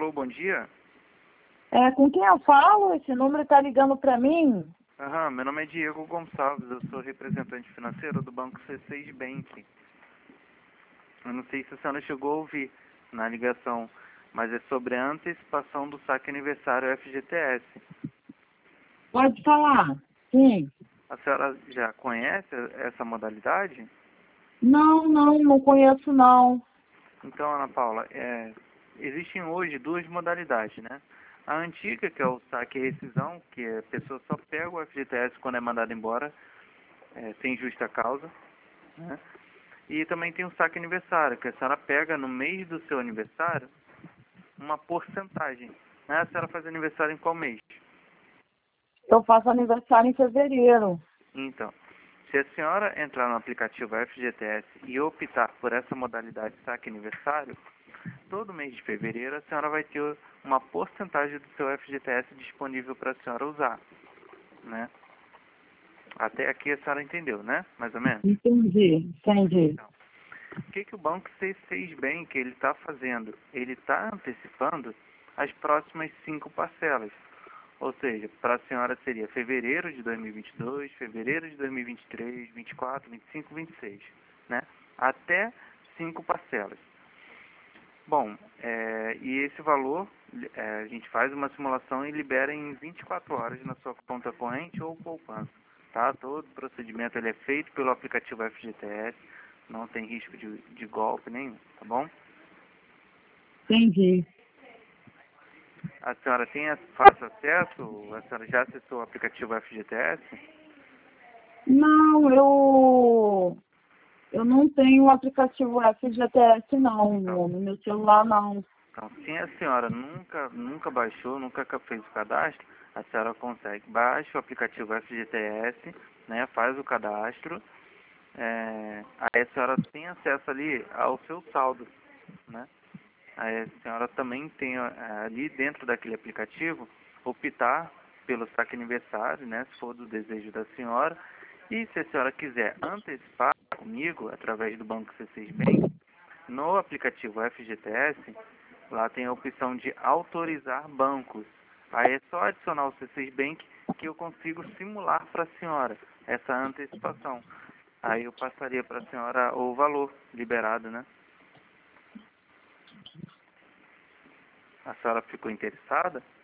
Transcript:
Alô, bom dia. Com quem eu falo? Esse número está ligando para mim? Meu nome é Diego Gonçalves, eu sou representante financeiro do Banco C6 Bank. Eu não sei se a senhora chegou a ouvir na ligação, mas é sobre a antecipação do saque aniversário FGTS. Pode falar. Sim. A senhora já conhece essa modalidade? Não conheço não. Então, Ana Paula, existem hoje duas modalidades, né? A antiga, que é o saque e rescisão, que a pessoa só pega o FGTS quando é mandada embora, sem justa causa, né? E também tem o saque aniversário, que a senhora pega no mês do seu aniversário uma porcentagem, né? A senhora faz aniversário em qual mês? Eu faço aniversário em fevereiro. Então, se a senhora entrar no aplicativo FGTS e optar por essa modalidade saque aniversário, todo mês de fevereiro a senhora vai ter uma porcentagem do seu FGTS disponível para a senhora usar, né? Até aqui a senhora entendeu, né? Mais ou menos. Entendi. Então, o que o Banco C6 Bank ele está fazendo? Ele está antecipando as próximas 5 parcelas. Ou seja, para a senhora seria fevereiro de 2022, fevereiro de 2023, 24, 25, 26, né? Até 5 parcelas. Bom, e esse valor, a gente faz uma simulação e libera em 24 horas na sua conta corrente ou poupança, tá? Todo o procedimento ele é feito pelo aplicativo FGTS, não tem risco de golpe nenhum, tá bom? Entendi. A senhora tem fácil acesso? A senhora já acessou o aplicativo FGTS? Não, eu não tenho o aplicativo FGTS não, no meu celular não. Então, se a senhora nunca baixou, nunca fez o cadastro, a senhora consegue. Baixa o aplicativo FGTS, né, faz o cadastro, aí a senhora tem acesso ali ao seu saldo, né? Aí a senhora também tem ali dentro daquele aplicativo optar pelo saque aniversário, né, se for do desejo da senhora. E se a senhora quiser antecipar comigo, através do Banco C6 Bank, no aplicativo FGTS, lá tem a opção de autorizar bancos. Aí é só adicionar o C6 Bank que eu consigo simular para a senhora essa antecipação. Aí eu passaria para a senhora o valor liberado, né? A senhora ficou interessada?